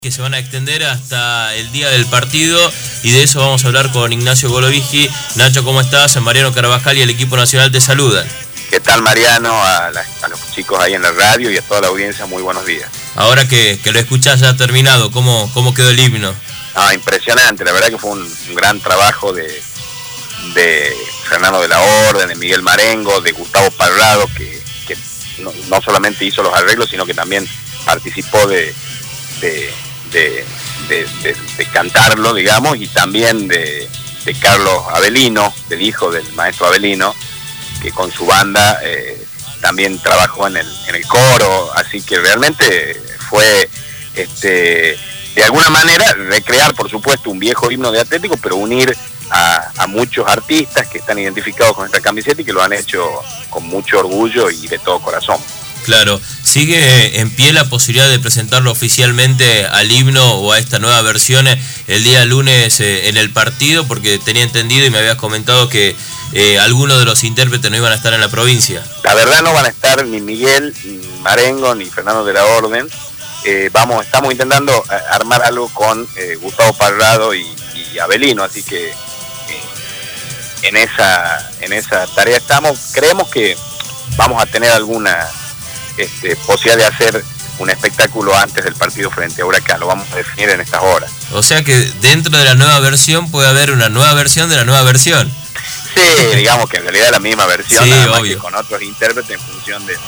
Que se van a extender hasta el día del partido, y de eso vamos a hablar con Ignacio Golovigi. Nacho, ¿cómo estás? Mariano Carvajal y el equipo nacional te saludan. ¿Qué tal, Mariano? A los chicos ahí en la radio y a toda la audiencia, muy buenos días. Ahora que lo escuchás ya terminado, ¿cómo quedó el himno? Impresionante, la verdad que fue un gran trabajo de Fernando de la Orden, de Miguel Marengo, de Gustavo Parrado, que no solamente hizo los arreglos, sino que también participó de cantarlo, digamos, y también de Carlos Avelino, del hijo del maestro Avelino, que con su banda también trabajó en el coro, así que realmente fue de alguna manera recrear, por supuesto, un viejo himno de Atlético, pero unir a muchos artistas que están identificados con esta camiseta y que lo han hecho con mucho orgullo y de todo corazón. Claro, ¿sigue en pie la posibilidad de presentarlo oficialmente al himno o a esta nueva versión el día lunes en el partido? Porque tenía entendido y me habías comentado que algunos de los intérpretes no iban a estar en la provincia. La verdad no van a estar ni Miguel Marengo ni Fernando de la Orden. Estamos intentando armar algo con Gustavo Parrado y Avelino, así que en esa tarea estamos. Creemos que vamos a tener alguna posibilidad de hacer un espectáculo antes del partido frente a Huracán. Lo vamos a definir en estas horas. O sea que dentro de la nueva versión puede haber una nueva versión de la nueva versión. Sí, digamos que en realidad es la misma versión, sí, nada más obvio, que con otros intérpretes en función del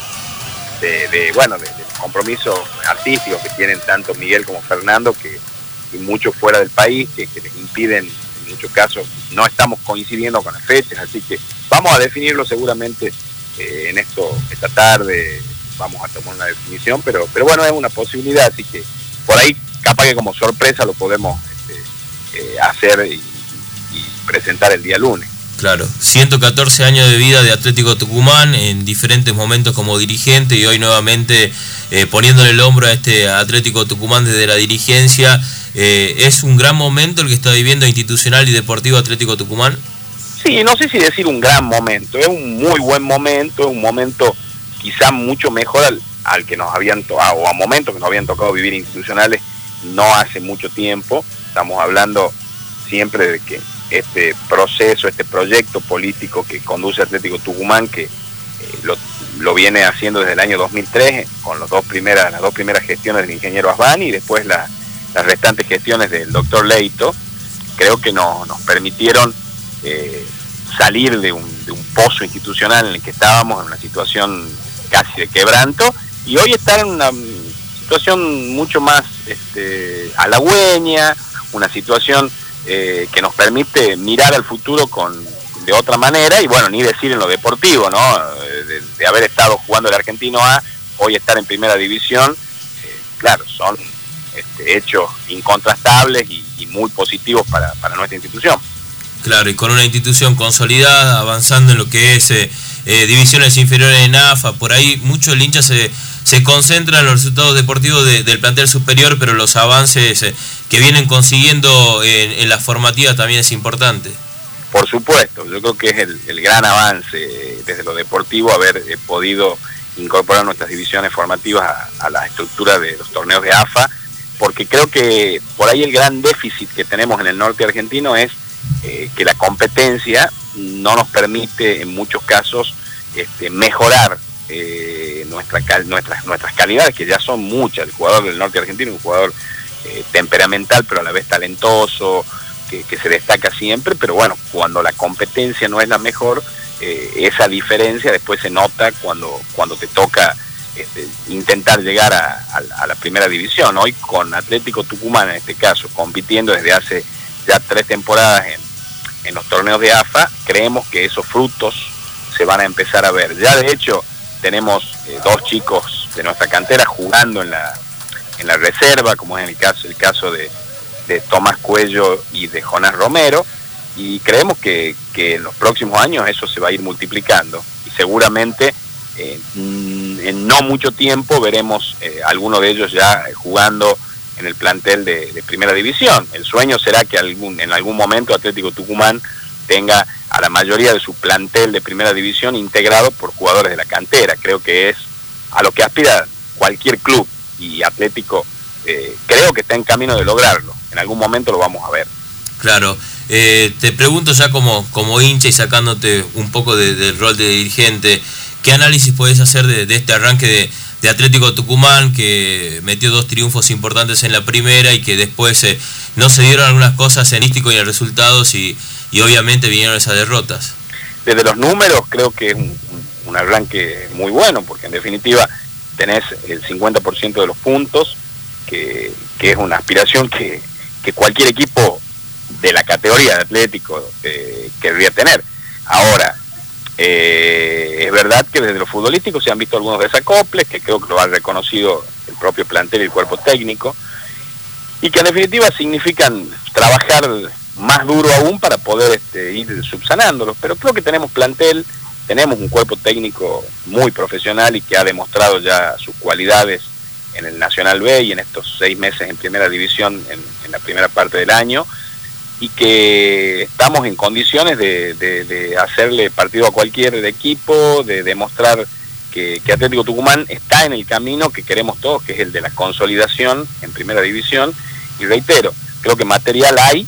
compromiso artístico que tienen tanto Miguel como Fernando, y muchos fuera del país, que les impiden, en muchos casos no estamos coincidiendo con las fechas, así que vamos a definirlo seguramente esta tarde. Vamos a tomar una definición, pero bueno, es una posibilidad, así que por ahí capaz que como sorpresa lo podemos hacer y presentar el día lunes. Claro, 114 años de vida de Atlético Tucumán, en diferentes momentos como dirigente, y hoy nuevamente poniéndole el hombro a este Atlético Tucumán desde la dirigencia. ¿Es un gran momento el que está viviendo institucional y deportivo Atlético Tucumán? Sí, no sé si decir un gran momento, es un muy buen momento, es un momento quizá mucho mejor al que nos habían tocado, o a momentos que nos habían tocado vivir institucionales no hace mucho tiempo. Estamos hablando siempre de que este proceso, este proyecto político que conduce Atlético Tucumán, que lo viene haciendo desde el año 2003, con las dos primeras gestiones del ingeniero Asbani y después las restantes gestiones del doctor Leito, creo que nos permitieron salir de un pozo institucional en el que estábamos, en una situación casi de quebranto, y hoy estar en una situación mucho más halagüeña, una situación que nos permite mirar al futuro de otra manera, y bueno, ni decir en lo deportivo, ¿no? De haber estado jugando el Argentino A, hoy estar en primera división, claro, son hechos incontrastables y muy positivos para nuestra institución. Claro, y con una institución consolidada, avanzando en lo que es divisiones inferiores en AFA, por ahí mucho el hincha se concentra en los resultados deportivos del plantel superior, pero los avances que vienen consiguiendo en las formativas también es importante. Por supuesto, yo creo que es el gran avance desde lo deportivo haber podido incorporar nuestras divisiones formativas a la estructura de los torneos de AFA, porque creo que por ahí el gran déficit que tenemos en el norte argentino es que la competencia no nos permite en muchos casos mejorar nuestras calidades, que ya son muchas. El jugador del norte argentino es un jugador temperamental, pero a la vez talentoso, que se destaca siempre, pero bueno, cuando la competencia no es la mejor, esa diferencia después se nota cuando te toca intentar llegar a la primera división. Hoy con Atlético Tucumán, en este caso, compitiendo desde hace ya 3 temporadas en los torneos de AFA, creemos que esos frutos se van a empezar a ver. Ya de hecho tenemos 2 chicos de nuestra cantera jugando en la reserva, como es el caso de Tomás Cuello y de Jonás Romero, y creemos que en los próximos años eso se va a ir multiplicando, y seguramente en no mucho tiempo veremos alguno de ellos ya jugando en el plantel de primera división. El sueño será que en algún momento Atlético Tucumán tenga a la mayoría de su plantel de primera división integrado por jugadores de la cantera. Creo que es a lo que aspira cualquier club, y Atlético creo que está en camino de lograrlo. En algún momento lo vamos a ver. Claro. Te pregunto ya como hincha y sacándote un poco del rol de dirigente, ¿qué análisis podés hacer de este arranque de Atlético Tucumán, que metió 2 triunfos importantes en la primera y que después no se dieron algunas cosas en el y en resultados y obviamente vinieron esas derrotas? Desde los números creo que es un arranque muy bueno, porque en definitiva tenés el 50% de los puntos, que es una aspiración que cualquier equipo de la categoría de Atlético querría tener. Ahora, es verdad que desde lo futbolístico se han visto algunos desacoples, que creo que lo ha reconocido el propio plantel y el cuerpo técnico, y que en definitiva significan trabajar más duro aún para poder ir subsanándolos. Pero creo que tenemos plantel, tenemos un cuerpo técnico muy profesional y que ha demostrado ya sus cualidades en el Nacional B y en estos 6 meses en Primera División en la primera parte del año, y que estamos en condiciones de hacerle partido a cualquier equipo, de demostrar que Atlético Tucumán está en el camino que queremos todos, que es el de la consolidación en Primera División. Y reitero, creo que material hay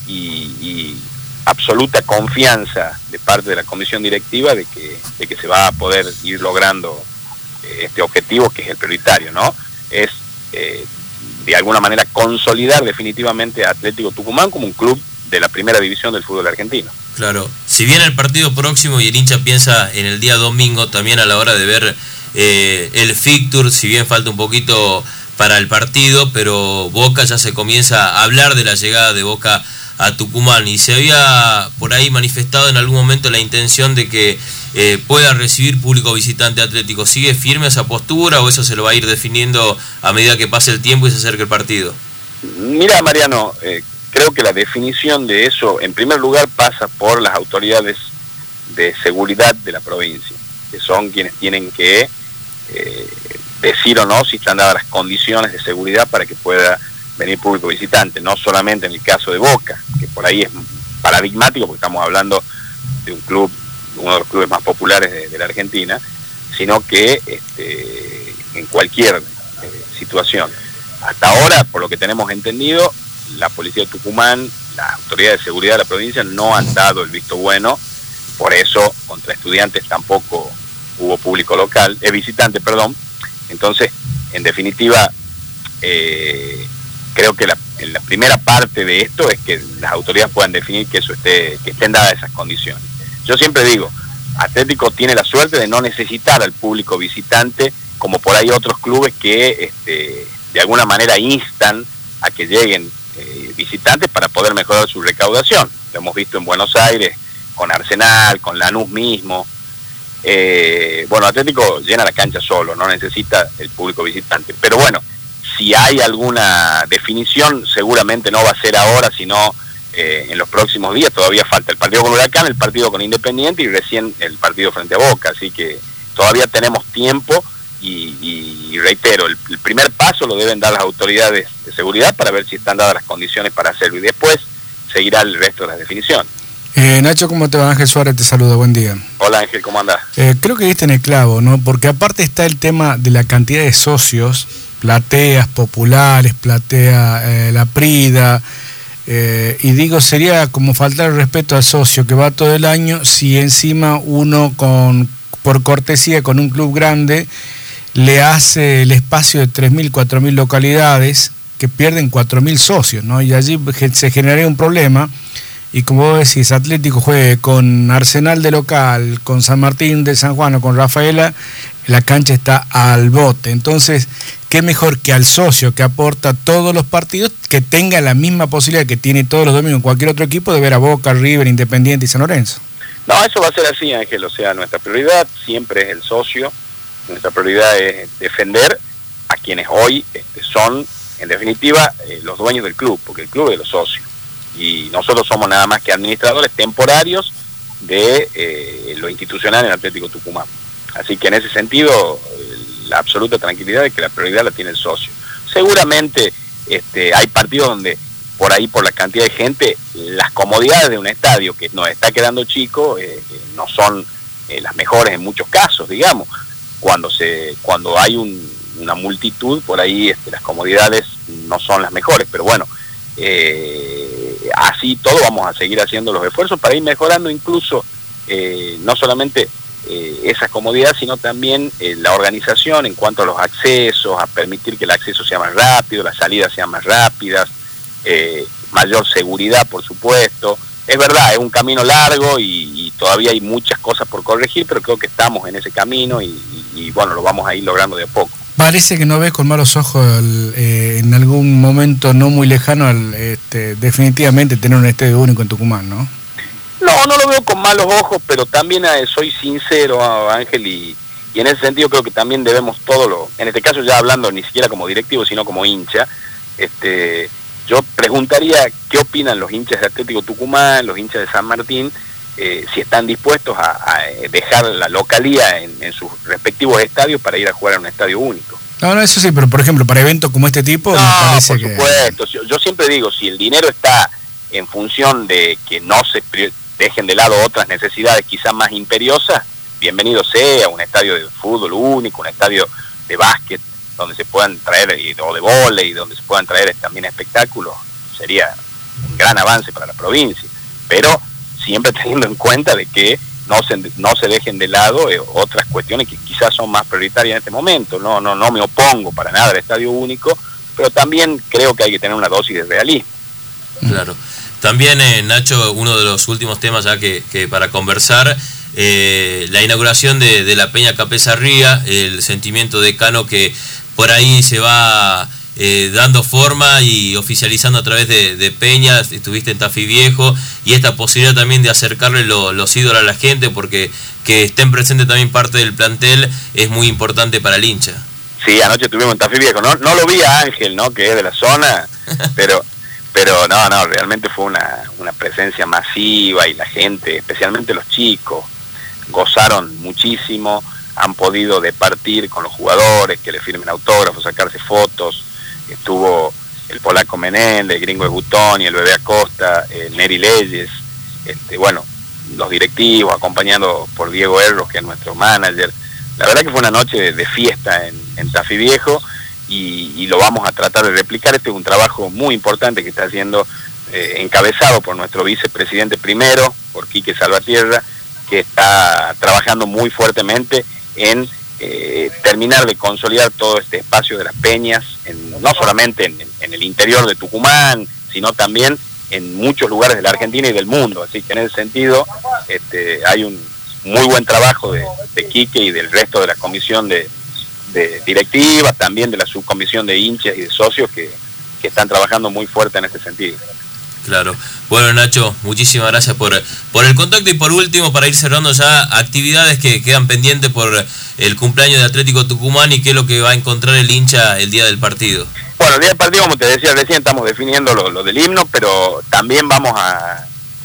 y absoluta confianza de parte de la comisión directiva de que se va a poder ir logrando este objetivo, que es el prioritario, ¿no? Es de alguna manera consolidar definitivamente a Atlético Tucumán como un club de la primera división del fútbol argentino. Claro, si bien el partido próximo y el hincha piensa en el día domingo, también a la hora de ver el fixture, si bien falta un poquito para el partido, pero Boca ya se comienza a hablar de la llegada de Boca a Tucumán, y se había por ahí manifestado en algún momento la intención de que pueda recibir público visitante Atlético. ¿Sigue firme esa postura o eso se lo va a ir definiendo a medida que pase el tiempo y se acerque el partido? Mira, Mariano, creo que la definición de eso, en primer lugar, pasa por las autoridades de seguridad de la provincia, que son quienes tienen que decir o no si están dadas las condiciones de seguridad para que pueda venir público visitante, no solamente en el caso de Boca, que por ahí es paradigmático porque estamos hablando de un club, uno de los clubes más populares de la Argentina, sino que en cualquier situación. Hasta ahora, por lo que tenemos entendido, la policía de Tucumán, las autoridades de seguridad de la provincia no han dado el visto bueno, por eso contra estudiantes tampoco hubo público local, visitante, perdón. Entonces, en definitiva, creo que en la primera parte de esto es que las autoridades puedan definir que estén dadas esas condiciones. Yo siempre digo, Atlético tiene la suerte de no necesitar al público visitante, como por ahí otros clubes que de alguna manera instan a que lleguen visitantes para poder mejorar su recaudación. Lo hemos visto en Buenos Aires, con Arsenal, con Lanús mismo. Bueno, Atlético llena la cancha solo, no necesita el público visitante. Pero bueno, si hay alguna definición, seguramente no va a ser ahora, sino en los próximos días. Todavía falta el partido con Huracán, el partido con Independiente y recién el partido frente a Boca. Así que todavía tenemos tiempo y reitero, el primer paso lo deben dar las autoridades de seguridad para ver si están dadas las condiciones para hacerlo y después seguirá el resto de las definiciones. Nacho, ¿cómo te va? Ángel Suárez te saluda, buen día. Hola Ángel, ¿cómo andás? Creo que diste en el clavo, ¿no? Porque aparte está el tema de la cantidad de socios, plateas populares, platea La Prida, y digo, sería como faltar el respeto al socio que va todo el año si encima uno por cortesía con un club grande le hace el espacio de 3.000, 4.000 localidades que pierden 4.000 socios, ¿no? Y allí se generaría un problema. Y como vos decís, Atlético juegue con Arsenal de local, con San Martín de San Juan o con Rafaela, la cancha está al bote. Entonces, qué mejor que al socio que aporta todos los partidos, que tenga la misma posibilidad que tiene todos los domingos en cualquier otro equipo de ver a Boca, River, Independiente y San Lorenzo. No, eso va a ser así, Ángel. O sea, nuestra prioridad siempre es el socio. Nuestra prioridad es defender a quienes hoy son, en definitiva, los dueños del club, porque el club es de los socios. Y nosotros somos nada más que administradores temporarios de lo institucional en Atlético Tucumán. Así que en ese sentido, la absoluta tranquilidad de que la prioridad la tiene el socio. Seguramente hay partidos donde por ahí, por la cantidad de gente, las comodidades de un estadio que nos está quedando chico no son las mejores en muchos casos, digamos. Cuando hay una multitud, por ahí las comodidades no son las mejores, pero bueno, así todo vamos a seguir haciendo los esfuerzos para ir mejorando incluso no solamente esa comodidad, sino también la organización en cuanto a los accesos, a permitir que el acceso sea más rápido, las salidas sean más rápidas, mayor seguridad, por supuesto. Es verdad, es un camino largo y todavía hay muchas cosas por corregir, pero creo que estamos en ese camino y bueno, lo vamos a ir logrando de a poco. Parece que no ves con malos ojos en algún momento no muy lejano definitivamente tener un estadio único en Tucumán, ¿no? No lo veo con malos ojos, pero también soy sincero, Ángel, y en ese sentido creo que también debemos en este caso ya hablando ni siquiera como directivo, sino como hincha, yo preguntaría qué opinan los hinchas de Atlético Tucumán, los hinchas de San Martín, si están dispuestos a dejar la localía en sus respectivos estadios para ir a jugar a un estadio único. No, eso sí, pero por ejemplo, para eventos como este tipo, no, me parece por supuesto. Yo siempre digo, si el dinero está en función de que no se dejen de lado otras necesidades quizás más imperiosas, bienvenido sea un estadio de fútbol único, un estadio de básquet, donde se puedan traer, o de vóley, donde se puedan traer también espectáculos, sería un gran avance para la provincia, pero siempre teniendo en cuenta de que no se dejen de lado otras cuestiones que quizás son más prioritarias en este momento. No me opongo para nada al estadio único, pero también creo que hay que tener una dosis de realismo. Claro. También, Nacho, uno de los últimos temas ya que para conversar, la inauguración de la Peña Capezarría, el sentimiento de Cano que por ahí se va dando forma y oficializando a través de peñas. Estuviste en Tafí Viejo, y esta posibilidad también de acercarle los ídolos a la gente, porque que estén presentes también parte del plantel es muy importante para el hincha. Sí, anoche estuvimos en Tafí Viejo, no lo vi a Ángel, ¿no?, que es de la zona, pero no, realmente fue una presencia masiva, y la gente, especialmente los chicos, gozaron muchísimo, han podido departir con los jugadores, que le firmen autógrafos, sacarse fotos. Estuvo el polaco Menéndez, el gringo Gutón y el bebé Acosta, Neri Leyes, bueno, los directivos, acompañados por Diego Erros, que es nuestro manager. La verdad que fue una noche de fiesta en Tafí Viejo, y lo vamos a tratar de replicar. Este es un trabajo muy importante que está haciendo, encabezado por nuestro vicepresidente primero, por Quique Salvatierra, que está trabajando muy fuertemente en terminar de consolidar todo este espacio de las peñas, no solamente en el interior de Tucumán, sino también en muchos lugares de la Argentina y del mundo. Así que en ese sentido hay un muy buen trabajo de Quique y del resto de la comisión de directiva, también de la subcomisión de hinchas y de socios que están trabajando muy fuerte en este sentido. Claro. Bueno, Nacho, muchísimas gracias por el contacto, y por último, para ir cerrando ya, actividades que quedan pendientes por el cumpleaños de Atlético Tucumán, y qué es lo que va a encontrar el hincha el día del partido. Bueno, el día del partido, como te decía recién, estamos definiendo lo del himno, pero también vamos a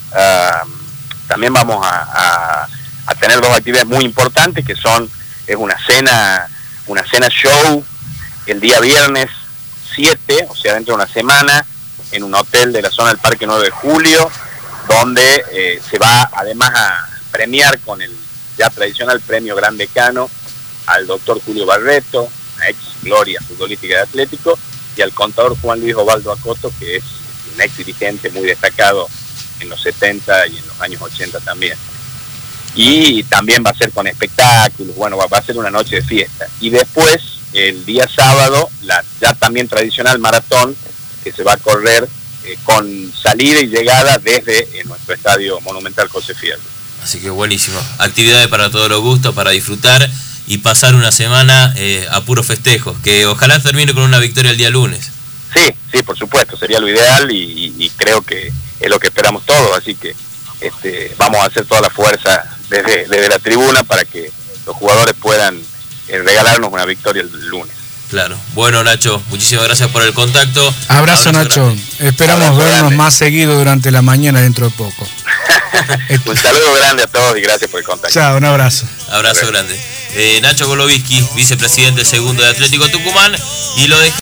tener dos actividades muy importantes, que es una cena show el día viernes 7, o sea, dentro de una semana, en un hotel de la zona del Parque 9 de Julio, donde se va además a premiar con el ya tradicional premio Gran Decano al doctor Julio Barreto, una ex gloria futbolística de Atlético, y al contador Juan Luis Ovaldo Acoto, que es un ex dirigente muy destacado en los 70 y en los años 80 también. Y también va a ser con espectáculos, bueno, va a ser una noche de fiesta. Y después, el día sábado, la ya también tradicional maratón, que se va a correr con salida y llegada desde nuestro estadio monumental José Fierro. Así que buenísimo. Actividades para todos los gustos, para disfrutar y pasar una semana a puro festejo, que ojalá termine con una victoria el día lunes. Sí, por supuesto, sería lo ideal, y creo que es lo que esperamos todos, así que vamos a hacer toda la fuerza desde la tribuna para que los jugadores puedan regalarnos una victoria el lunes. Claro. Bueno, Nacho, muchísimas gracias por el contacto. Abrazo Nacho. Grande. Esperamos abrazo vernos grande. Más seguido durante la mañana dentro de poco. Un saludo grande a todos y gracias por el contacto. Chao, un abrazo. Abrazo grande. Nacho Goloviski, vicepresidente segundo de Atlético Tucumán, y lo dejamos.